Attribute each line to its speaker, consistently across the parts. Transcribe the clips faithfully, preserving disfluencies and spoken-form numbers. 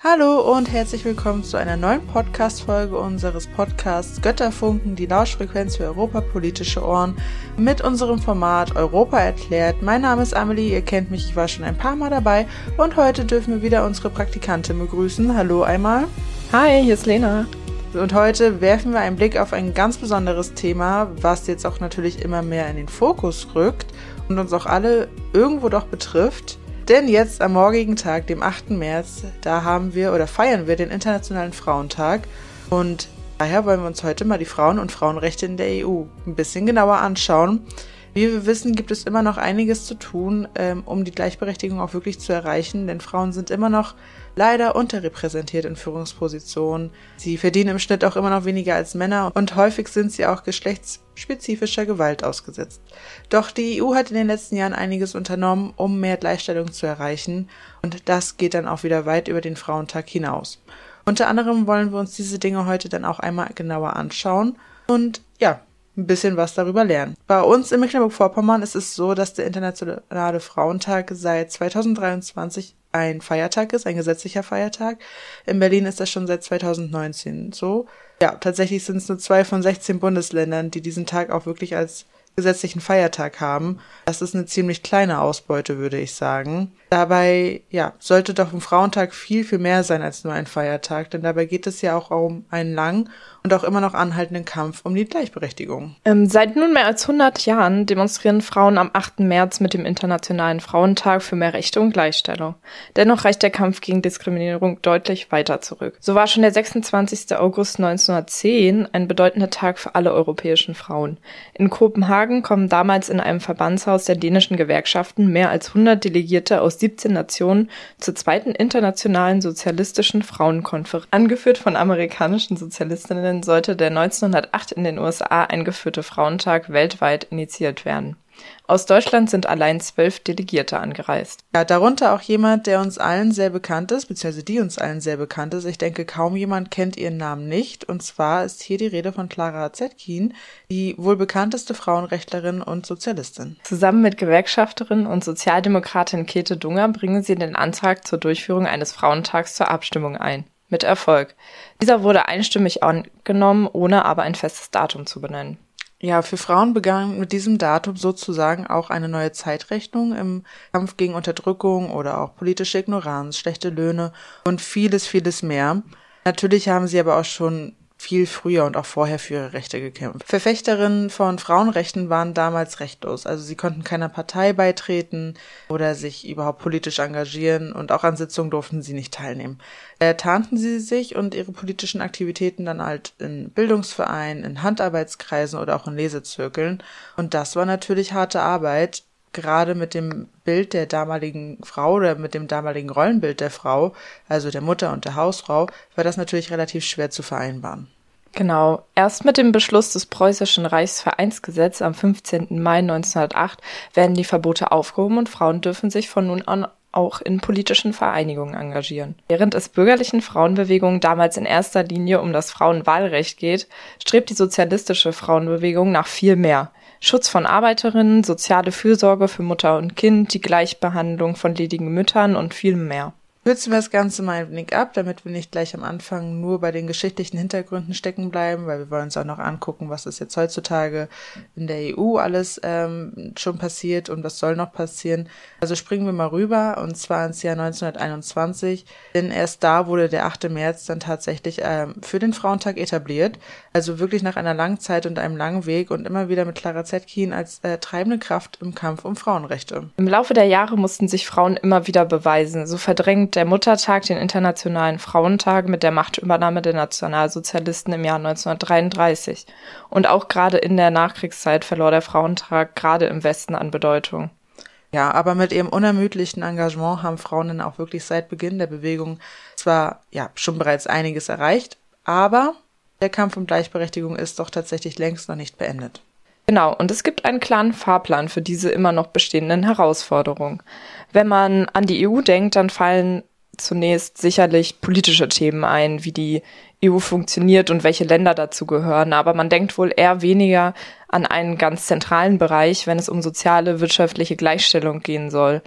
Speaker 1: Hallo und herzlich willkommen zu einer neuen Podcast-Folge unseres Podcasts Götterfunken, die Lauschfrequenz für europapolitische Ohren mit unserem Format Europa erklärt. Mein Name ist Amelie, ihr kennt mich, ich war schon ein paar Mal dabei und heute dürfen wir wieder unsere Praktikantin begrüßen. Hallo einmal.
Speaker 2: Hi, hier ist Lena.
Speaker 1: Und heute werfen wir einen Blick auf ein ganz besonderes Thema, was jetzt auch natürlich immer mehr in den Fokus rückt und uns auch alle irgendwo doch betrifft. Denn jetzt am morgigen Tag, dem achten März, da haben wir oder feiern wir den Internationalen Frauentag und daher wollen wir uns heute mal die Frauen- und Frauenrechte in der E U ein bisschen genauer anschauen. Wie wir wissen, gibt es immer noch einiges zu tun, ähm, um die Gleichberechtigung auch wirklich zu erreichen, denn Frauen sind immer noch leider unterrepräsentiert in Führungspositionen. Sie verdienen im Schnitt auch immer noch weniger als Männer und häufig sind sie auch geschlechtsspezifischer Gewalt ausgesetzt. Doch die E U hat in den letzten Jahren einiges unternommen, um mehr Gleichstellung zu erreichen und das geht dann auch wieder weit über den Frauentag hinaus. Unter anderem wollen wir uns diese Dinge heute dann auch einmal genauer anschauen und ja, ein bisschen was darüber lernen. Bei uns in Mecklenburg-Vorpommern ist es so, dass der Internationale Frauentag seit zweitausenddreiundzwanzig ein Feiertag ist, ein gesetzlicher Feiertag. In Berlin ist das schon seit zweitausendneunzehn so. Ja, tatsächlich sind es nur zwei von sechzehn Bundesländern, die diesen Tag auch wirklich als gesetzlichen Feiertag haben. Das ist eine ziemlich kleine Ausbeute, würde ich sagen. Dabei, ja, sollte doch ein Frauentag viel, viel mehr sein als nur ein Feiertag, denn dabei geht es ja auch um einen langen und auch immer noch anhaltenden Kampf um die Gleichberechtigung.
Speaker 2: Ähm, seit nunmehr als hundert Jahren demonstrieren Frauen am achten März mit dem Internationalen Frauentag für mehr Rechte und Gleichstellung. Dennoch reicht der Kampf gegen Diskriminierung deutlich weiter zurück. So war schon der sechsundzwanzigster August neunzehnhundertzehn ein bedeutender Tag für alle europäischen Frauen. In Kopenhagen kommen damals in einem Verbandshaus der dänischen Gewerkschaften mehr als hundert Delegierte aus siebzehn Nationen zur zweiten internationalen sozialistischen Frauenkonferenz. Angeführt von amerikanischen Sozialistinnen sollte der neunzehnhundertacht in den U S A eingeführte Frauentag weltweit initiiert werden. Aus Deutschland sind allein zwölf Delegierte angereist.
Speaker 1: Ja, darunter auch jemand, der uns allen sehr bekannt ist, beziehungsweise die uns allen sehr bekannt ist. Ich denke, kaum jemand kennt ihren Namen nicht. Und zwar ist hier die Rede von Clara Zetkin, die wohl bekannteste Frauenrechtlerin und Sozialistin.
Speaker 2: Zusammen mit Gewerkschafterin und Sozialdemokratin Käthe Dunger bringen sie den Antrag zur Durchführung eines Frauentags zur Abstimmung ein. Mit Erfolg. Dieser wurde einstimmig angenommen, ohne aber ein festes Datum zu benennen.
Speaker 1: Ja, für Frauen begann mit diesem Datum sozusagen auch eine neue Zeitrechnung im Kampf gegen Unterdrückung oder auch politische Ignoranz, schlechte Löhne und vieles, vieles mehr. Natürlich haben sie aber auch schon viel früher und auch vorher für ihre Rechte gekämpft. Verfechterinnen von Frauenrechten waren damals rechtlos, also sie konnten keiner Partei beitreten oder sich überhaupt politisch engagieren und auch an Sitzungen durften sie nicht teilnehmen. Äh, tarnten sie sich und ihre politischen Aktivitäten dann halt in Bildungsvereinen, in Handarbeitskreisen oder auch in Lesezirkeln und das war natürlich harte Arbeit. Gerade mit dem Bild der damaligen Frau oder mit dem damaligen Rollenbild der Frau, also der Mutter und der Hausfrau, war das natürlich relativ schwer zu vereinbaren.
Speaker 2: Genau. Erst mit dem Beschluss des Preußischen Reichsvereinsgesetzes am fünfzehnten Mai neunzehnhundertacht werden die Verbote aufgehoben und Frauen dürfen sich von nun an auch in politischen Vereinigungen engagieren. Während es bürgerlichen Frauenbewegungen damals in erster Linie um das Frauenwahlrecht geht, strebt die sozialistische Frauenbewegung nach viel mehr. Schutz von Arbeiterinnen, soziale Fürsorge für Mutter und Kind, die Gleichbehandlung von ledigen Müttern und viel mehr.
Speaker 1: Kürzen wir das Ganze mal ein wenig ab, damit wir nicht gleich am Anfang nur bei den geschichtlichen Hintergründen stecken bleiben, weil wir wollen uns auch noch angucken, was ist jetzt heutzutage in der E U alles ähm, schon passiert und was soll noch passieren. Also springen wir mal rüber und zwar ins Jahr neunzehnhunderteinundzwanzig, denn erst da wurde der achte März dann tatsächlich ähm, für den Frauentag etabliert, also wirklich nach einer langen Zeit und einem langen Weg und immer wieder mit Clara Zetkin als äh, treibende Kraft im Kampf um Frauenrechte.
Speaker 2: Im Laufe der Jahre mussten sich Frauen immer wieder beweisen, so verdrängt der Muttertag den Internationalen Frauentag mit der Machtübernahme der Nationalsozialisten im Jahr neunzehnhundertdreiunddreißig. Und auch gerade in der Nachkriegszeit verlor der Frauentag gerade im Westen an Bedeutung.
Speaker 1: Ja, aber mit ihrem unermüdlichen Engagement haben Frauen dann auch wirklich seit Beginn der Bewegung zwar ja schon bereits einiges erreicht, aber der Kampf um Gleichberechtigung ist doch tatsächlich längst noch nicht beendet.
Speaker 2: Genau, und es gibt einen klaren Fahrplan für diese immer noch bestehenden Herausforderungen. Wenn man an die E U denkt, dann fallen zunächst sicherlich politische Themen ein, wie die E U funktioniert und welche Länder dazu gehören, aber man denkt wohl eher weniger an einen ganz zentralen Bereich, wenn es um soziale, wirtschaftliche Gleichstellung gehen soll.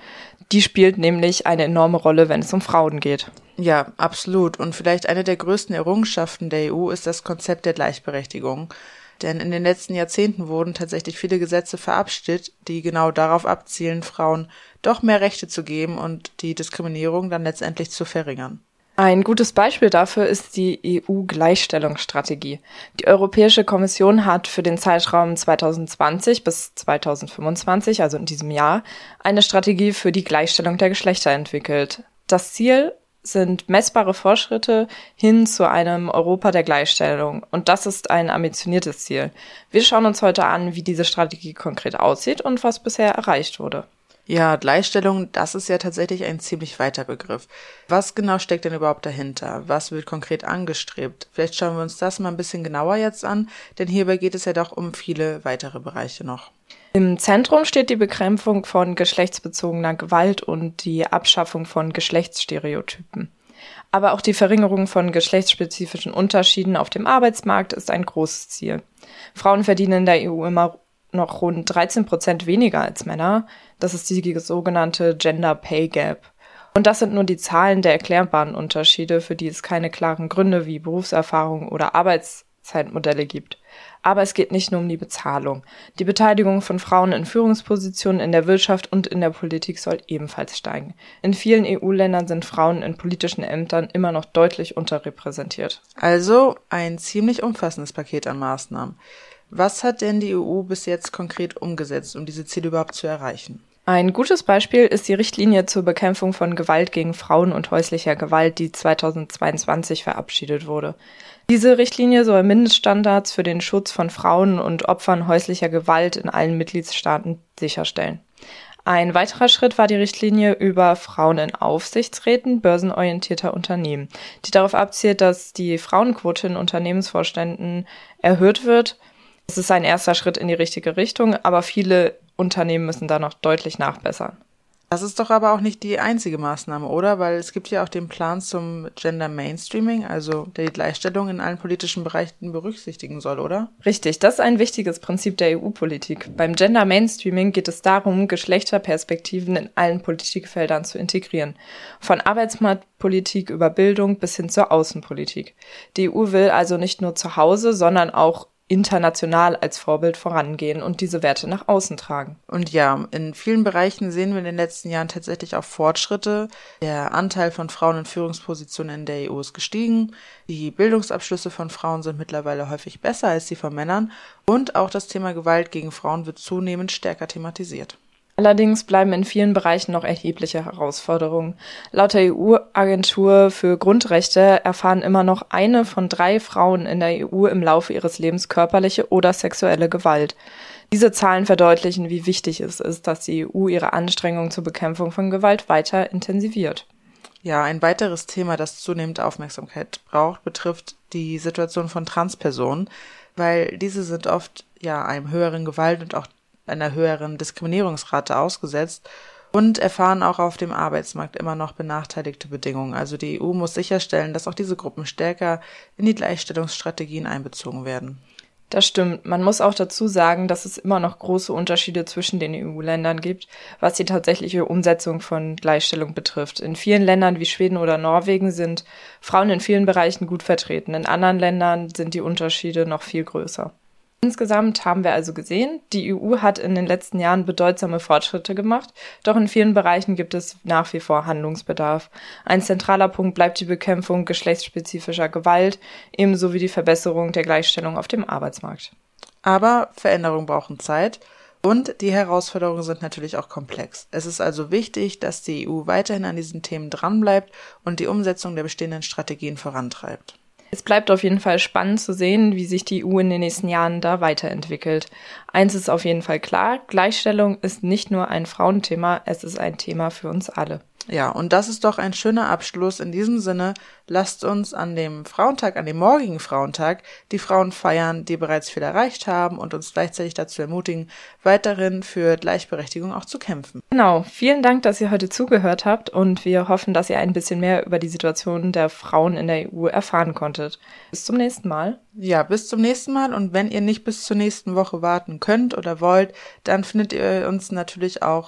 Speaker 2: Die spielt nämlich eine enorme Rolle, wenn es um Frauen geht.
Speaker 1: Ja, absolut. Und vielleicht eine der größten Errungenschaften der E U ist das Konzept der Gleichberechtigung. Denn in den letzten Jahrzehnten wurden tatsächlich viele Gesetze verabschiedet, die genau darauf abzielen, Frauen doch mehr Rechte zu geben und die Diskriminierung dann letztendlich zu verringern.
Speaker 2: Ein gutes Beispiel dafür ist die E U-Gleichstellungsstrategie. Die Europäische Kommission hat für den Zeitraum zweitausendzwanzig bis zweitausendfünfundzwanzig, also in diesem Jahr, eine Strategie für die Gleichstellung der Geschlechter entwickelt. Das Ziel sind messbare Fortschritte hin zu einem Europa der Gleichstellung. Und das ist ein ambitioniertes Ziel. Wir schauen uns heute an, wie diese Strategie konkret aussieht und was bisher erreicht wurde.
Speaker 1: Ja, Gleichstellung, das ist ja tatsächlich ein ziemlich weiter Begriff. Was genau steckt denn überhaupt dahinter? Was wird konkret angestrebt? Vielleicht schauen wir uns das mal ein bisschen genauer jetzt an, denn hierbei geht es ja doch um viele weitere Bereiche noch.
Speaker 2: Im Zentrum steht die Bekämpfung von geschlechtsbezogener Gewalt und die Abschaffung von Geschlechtsstereotypen. Aber auch die Verringerung von geschlechtsspezifischen Unterschieden auf dem Arbeitsmarkt ist ein großes Ziel. Frauen verdienen in der E U immer noch rund dreizehn Prozent weniger als Männer. Das ist die sogenannte Gender Pay Gap. Und das sind nur die Zahlen der erklärbaren Unterschiede, für die es keine klaren Gründe wie Berufserfahrung oder Arbeitszeitmodelle gibt. Aber es geht nicht nur um die Bezahlung. Die Beteiligung von Frauen in Führungspositionen in der Wirtschaft und in der Politik soll ebenfalls steigen. In vielen E U-Ländern sind Frauen in politischen Ämtern immer noch deutlich unterrepräsentiert.
Speaker 1: Also ein ziemlich umfassendes Paket an Maßnahmen. Was hat denn die E U bis jetzt konkret umgesetzt, um diese Ziele überhaupt zu erreichen?
Speaker 2: Ein gutes Beispiel ist die Richtlinie zur Bekämpfung von Gewalt gegen Frauen und häuslicher Gewalt, die zweitausendzweiundzwanzig verabschiedet wurde. Diese Richtlinie soll Mindeststandards für den Schutz von Frauen und Opfern häuslicher Gewalt in allen Mitgliedstaaten sicherstellen. Ein weiterer Schritt war die Richtlinie über Frauen in Aufsichtsräten börsenorientierter Unternehmen, die darauf abzielt, dass die Frauenquote in Unternehmensvorständen erhöht wird. Es ist ein erster Schritt in die richtige Richtung, aber viele Unternehmen müssen da noch deutlich nachbessern.
Speaker 1: Das ist doch aber auch nicht die einzige Maßnahme, oder? Weil es gibt ja auch den Plan zum Gender Mainstreaming, also der die Gleichstellung in allen politischen Bereichen berücksichtigen soll, oder?
Speaker 2: Richtig, das ist ein wichtiges Prinzip der E U-Politik. Beim Gender Mainstreaming geht es darum, Geschlechterperspektiven in allen Politikfeldern zu integrieren. Von Arbeitsmarktpolitik über Bildung bis hin zur Außenpolitik. Die E U will also nicht nur zu Hause, sondern auch international als Vorbild vorangehen und diese Werte nach außen tragen.
Speaker 1: Und ja, in vielen Bereichen sehen wir in den letzten Jahren tatsächlich auch Fortschritte. Der Anteil von Frauen in Führungspositionen in der E U ist gestiegen. Die Bildungsabschlüsse von Frauen sind mittlerweile häufig besser als die von Männern. Und auch das Thema Gewalt gegen Frauen wird zunehmend stärker thematisiert.
Speaker 2: Allerdings bleiben in vielen Bereichen noch erhebliche Herausforderungen. Laut der E U-Agentur für Grundrechte erfahren immer noch eine von drei Frauen in der E U im Laufe ihres Lebens körperliche oder sexuelle Gewalt. Diese Zahlen verdeutlichen, wie wichtig es ist, dass die E U ihre Anstrengungen zur Bekämpfung von Gewalt weiter intensiviert.
Speaker 1: Ja, ein weiteres Thema, das zunehmend Aufmerksamkeit braucht, betrifft die Situation von Transpersonen, weil diese sind oft ja einem höheren Gewalt- und auch einer höheren Diskriminierungsrate ausgesetzt und erfahren auch auf dem Arbeitsmarkt immer noch benachteiligte Bedingungen. Also die E U muss sicherstellen, dass auch diese Gruppen stärker in die Gleichstellungsstrategien einbezogen werden.
Speaker 2: Das stimmt. Man muss auch dazu sagen, dass es immer noch große Unterschiede zwischen den E U-Ländern gibt, was die tatsächliche Umsetzung von Gleichstellung betrifft. In vielen Ländern wie Schweden oder Norwegen sind Frauen in vielen Bereichen gut vertreten. In anderen Ländern sind die Unterschiede noch viel größer. Insgesamt haben wir also gesehen, die E U hat in den letzten Jahren bedeutsame Fortschritte gemacht, doch in vielen Bereichen gibt es nach wie vor Handlungsbedarf. Ein zentraler Punkt bleibt die Bekämpfung geschlechtsspezifischer Gewalt, ebenso wie die Verbesserung der Gleichstellung auf dem Arbeitsmarkt.
Speaker 1: Aber Veränderungen brauchen Zeit und die Herausforderungen sind natürlich auch komplex. Es ist also wichtig, dass die E U weiterhin an diesen Themen dranbleibt und die Umsetzung der bestehenden Strategien vorantreibt.
Speaker 2: Es bleibt auf jeden Fall spannend zu sehen, wie sich die E U in den nächsten Jahren da weiterentwickelt. Eins ist auf jeden Fall klar, Gleichstellung ist nicht nur ein Frauenthema, es ist ein Thema für uns alle.
Speaker 1: Ja, und das ist doch ein schöner Abschluss. In diesem Sinne, lasst uns an dem Frauentag, an dem morgigen Frauentag, die Frauen feiern, die bereits viel erreicht haben und uns gleichzeitig dazu ermutigen, weiterhin für Gleichberechtigung auch zu kämpfen.
Speaker 2: Genau, vielen Dank, dass ihr heute zugehört habt und wir hoffen, dass ihr ein bisschen mehr über die Situation der Frauen in der E U erfahren konntet. Bis zum nächsten Mal.
Speaker 1: Ja, bis zum nächsten Mal und wenn ihr nicht bis zur nächsten Woche warten könnt oder wollt, dann findet ihr uns natürlich auch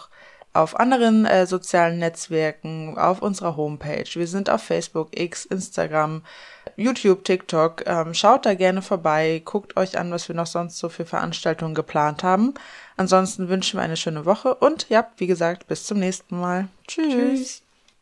Speaker 1: auf anderen äh, sozialen Netzwerken, auf unserer Homepage. Wir sind auf Facebook, X, Instagram, YouTube, TikTok. Ähm, schaut da gerne vorbei, guckt euch an, was wir noch sonst so für Veranstaltungen geplant haben. Ansonsten wünschen wir eine schöne Woche und ja, wie gesagt, bis zum nächsten Mal. Tschüss. Tschüss.